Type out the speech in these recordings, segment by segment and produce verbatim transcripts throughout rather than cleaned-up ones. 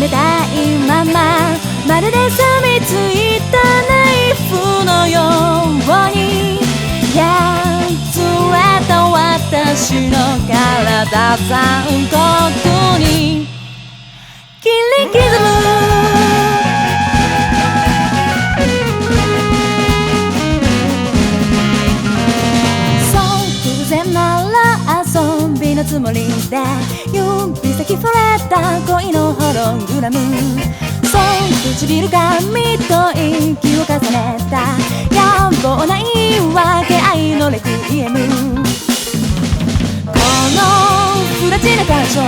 冷たいまま、まるで錆びついたナイフのようにやつれた私の体残酷に切り刻む。そう偶然なら遊びのつもりで指先触れた恋のホログラム、そう唇髪と息を重ねた野望な言い訳、愛のレクイエム。この不らちな感触、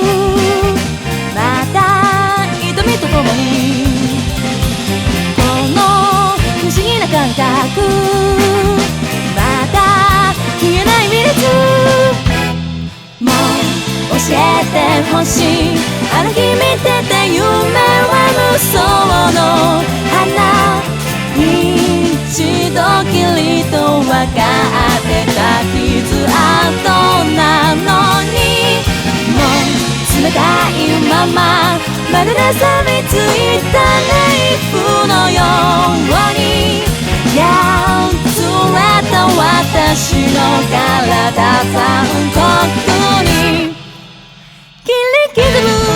また瞳とともにこの不思議な感覚、また消えない未列。もう教えてほしい、あの日見てた夢は無双の花、一度きりと分かってた傷跡なのに、もう冷たいまま、まるで錆びついたナイフのようにやつれた私の体残酷に切り刻む。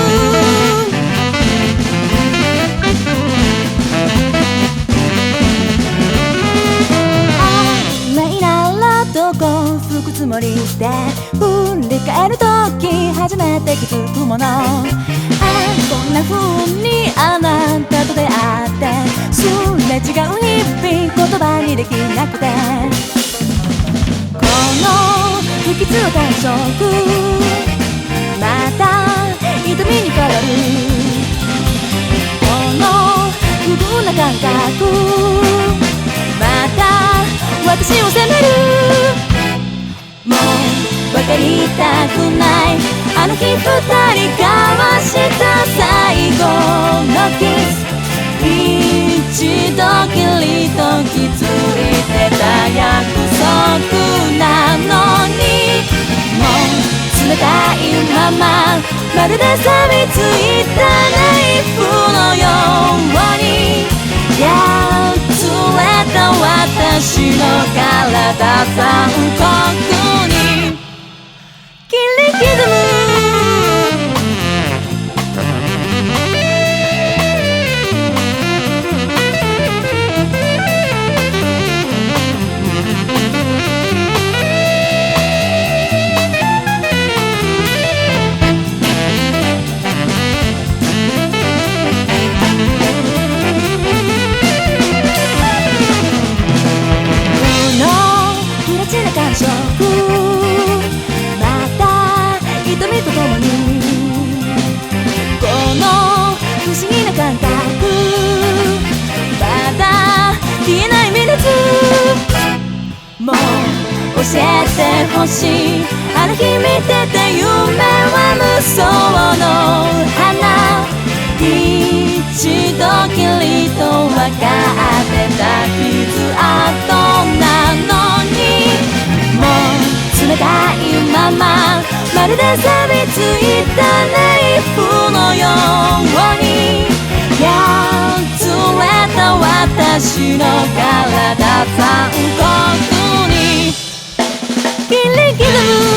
愛ならどこ吹くつもりで振り返るとき初めて気づくもの、あこんな風にあなたと出会ってすれ違う日々、言葉にできなくてこの不吉な感触、また瞳に変わるこの不遇な感覚、また私を責める。もう分かりたくない、あの日二人交わした最後のキス、一度きりと気づいてた約束なのに、もう冷たいまま、まるで錆びついたナイフのようにやつれた私の体残酷に切り刻む。感触、また瞳とともにこの不思議な感覚、また消えない未列。もう教えてほしい、あの日見てた夢は無双の花、一度きりと分かってた傷跡なのに、もう冷たいまま、まるで錆びついたナイフのようにやつれた私の体残酷に切り刻む。